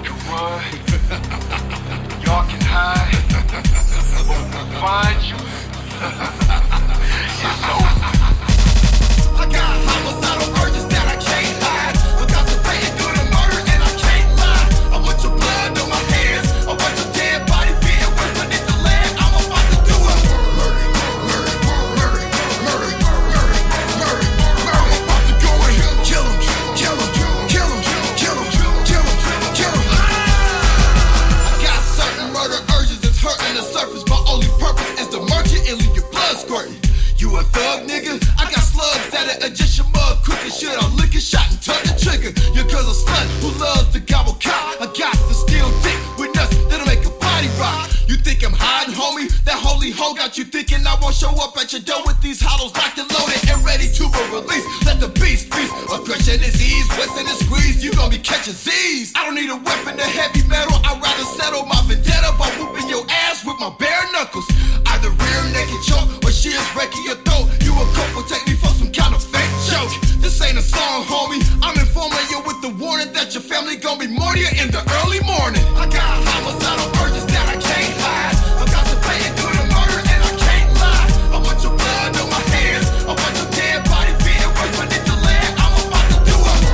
Y'all can run, y'all can hide, but when we find you, it's over. I got homicidal urges that I can't hide. I'm contemplating through the murder and I can't lie. I want your blood on my hands. I want your dead body being worse beneath the land. I'm about to do it. I'm about to go in. Kill him, kill him, kill him, kill him, kill him, kill him. I got certain murder urges that's hurting the surface. My only purpose is to murder you and leave your blood squirting. You a thug, nigga? I got slugs that'll adjust your mug quick as shit. I'm licking shot and turn the trigger. Your girl's a slut who loves to gobble cock. I got the steel dick with nuts that'll make a body rock. You think I'm hiding, homie? That holy hoe got you thinking I won't show up at your door with these hollows locked and loaded and ready to be released. Let the beast feast. Aggression is ease, Western is squeeze. You gon' be catching Z's. I don't need a weapon to heavy metal. I'd rather settle my vendetta by whooping your ass with my bare knuckles. Either rear naked choke or she is breaking your throat. You a couple take me for some kind of fake joke. This ain't a song, homie. I'm informing you with the warning that your family gon' be murdered in the early morning. I got homicidal urges that I can't hide. I'm contemplating through the murder and I can't lie. I want your blood on my hands. I want your dead body being worse beneath the land. I'm about to do it.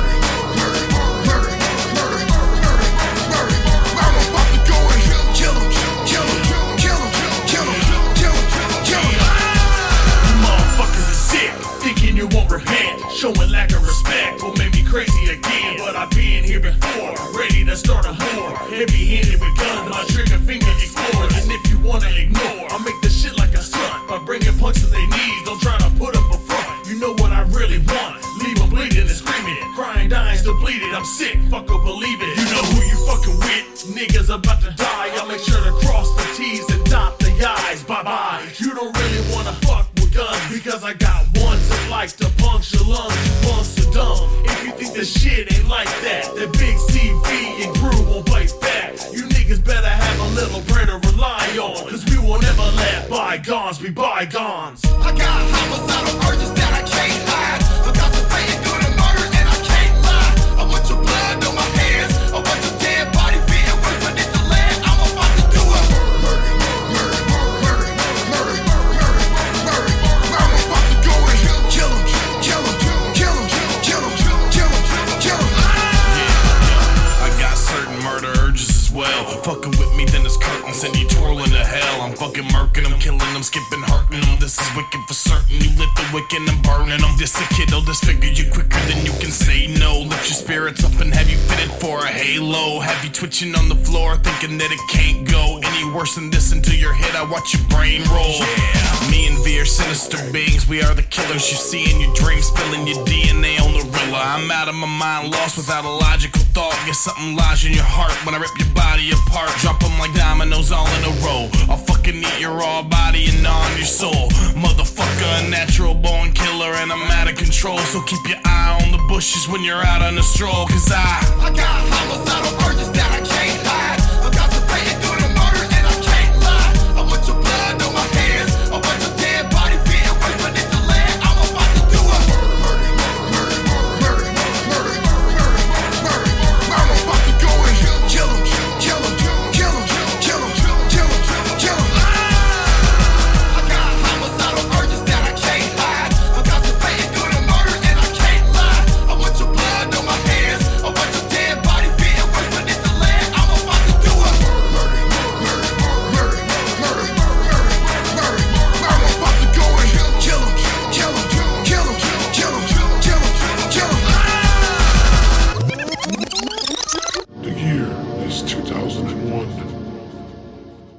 I'm about to go in. Kill him, kill him, kill him, kill him, kill him, kill him. You motherfuckers are sick, thinking you won't repent. Showing lack of respect will make me crazy again. But I've been here before, ready to start a war. Heavy-handed with guns, my trigger finger explodes. And if you wanna ignore, I'll make this shit like a stunt by bringing punks to their knees. Don't try to put up a front. You know what I really want. Leave them bleeding and screaming, crying, dying, still bleeding. I'm sick, fuck or believe it. You know who you fucking with. Niggas about to die. I'll make sure to cross the T's and dot the I's. Bye-bye. You don't really wanna fuck with guns because I got ones that like to puncture lungs. Punks are dumb. If you think the shit ain't like that, the big CV and crew won't bite back. You niggas better have a little bread to rely on, cause we won't ever let bygones be bygones. I got homicidal urges that I can't hide. I'm contemplating through the murder and I can't lie. I want your blood on my hands. I want your dead body being worse beneath the land. I'm about to do it. I'm about to go in. Kill him, kill him, kill him, kill him, kill him, kill him. I got certain murder urges as well. Fucking with me, then it's curtain, send you twirling to hell. I'm fucking murking them, killing them, skipping, hurting them. This is wicked for certain. You lit the wicked and burning them. This a kid, I'll disfigure you quicker than you can say no. Lift your spirits up and have you fitted for a halo. Have you twitching on the floor, thinking that it can't go any worse than this until your hit. I watch your brain roll. Yeah. Me and V are sinister beings. We are the killers you see in your dreams, spilling your DNA on the Rilla. I'm out of my mind, lost without a logical thought. Get something lodged in your heart when I rip your body apart. Drop them like dominoes all in a row. I'll fucking eat your raw body and gnaw on your soul. Motherfucker, a natural born killer, and I'm out of control. So keep your eye on the bushes when you're out on a stroll, cause I got homicidal urges that